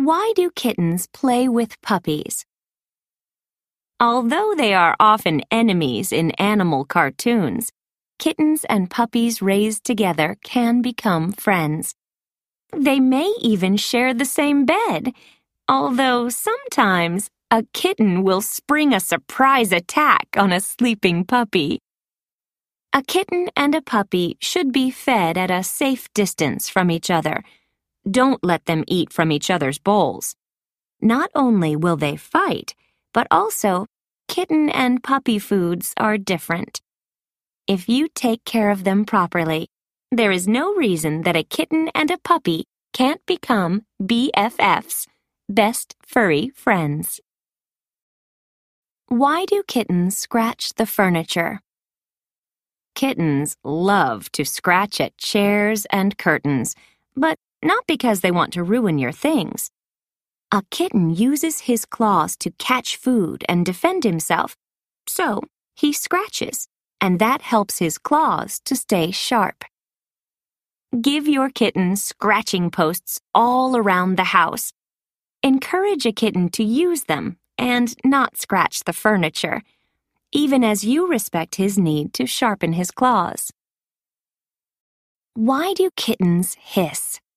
Why do kittens play with puppies? Although they are often enemies in animal cartoons, kittens and puppies raised together can become friends. They may even share the same bed, although sometimes a kitten will spring a surprise attack on a sleeping puppy. A kitten and a puppy should be fed at a safe distance from each other. Don't let them eat from each other's bowls. Not only will they fight, but also kitten and puppy foods are different. If you take care of them properly, there is no reason that a kitten and a puppy can't become BFFs, best furry friends. Why do kittens scratch the furniture? Kittens love to scratch at chairs and curtains, but not because they want to ruin your things. A kitten uses his claws to catch food and defend himself, so he scratches, and that helps his claws to stay sharp. Give your kitten scratching posts all around the house. Encourage a kitten to use them and not scratch the furniture, even as you respect his need to sharpen his claws. Why do kittens hiss?